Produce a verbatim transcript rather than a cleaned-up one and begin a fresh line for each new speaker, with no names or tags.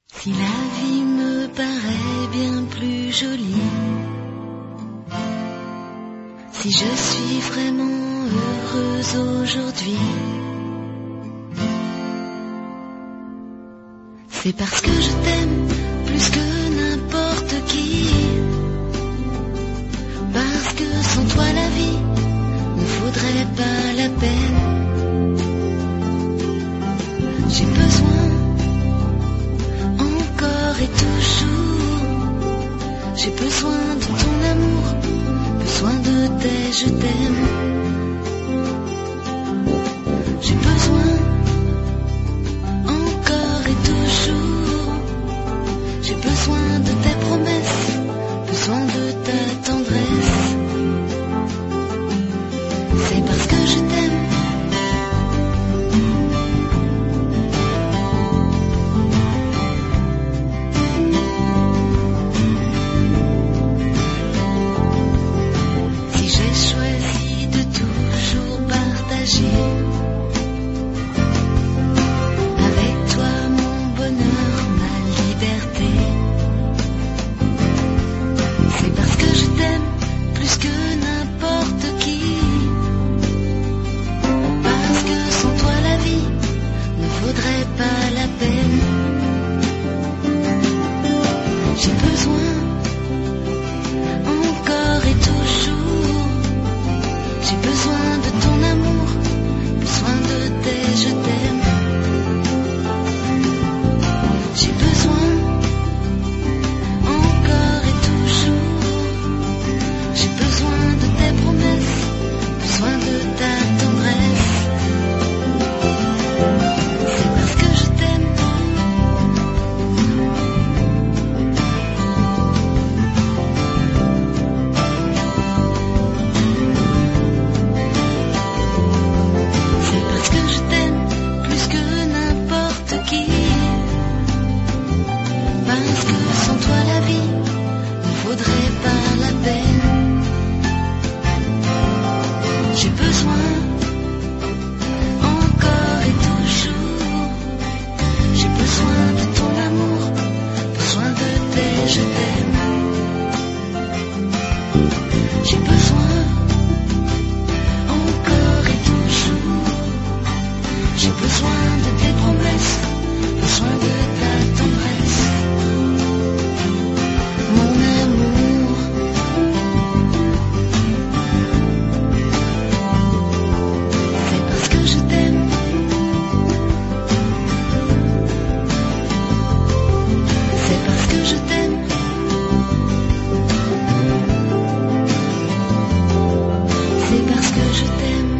Si la vie me paraît bien plus jolie, si je suis vraiment heureuse aujourd'hui, c'est parce que je t'aime plus que n'importe qui. Parce que sans toi la vie ne vaudrait pas la peine. J'ai besoin, encore et toujours, j'ai besoin de ton amour, besoin de tes je t'aime. J'ai besoin, encore et toujours, j'ai besoin de tes promesses, besoin de ta tendresse. C'est parce que je t'aime. Si j'ai choisi de toujours partager avec toi mon bonheur, ma liberté, c'est parce que je t'aime plus que n'importe qui. Parce que sans toi la vie ne vaudrait pas la peine. J'ai besoin, encore et toujours, j'ai besoin de ton amour, besoin de tes je t'aime. J'ai besoin, encore et toujours, j'ai besoin de tes promesses, besoin de ta tendresse. C'est parce que je t'aime. C'est parce que je t'aime plus que n'importe qui. Parce que sans toi la vie ne vaudrait pas la peine. J'ai besoin, encore et toujours, j'ai besoin de ton amour, besoin de tes je t'aime. J'ai besoin, encore et toujours, j'ai besoin de tes promesses, besoin de ta tendresse. Mon amour, c'est parce que je t'aime. C'est parce que je t'aime. C'est parce que je t'aime.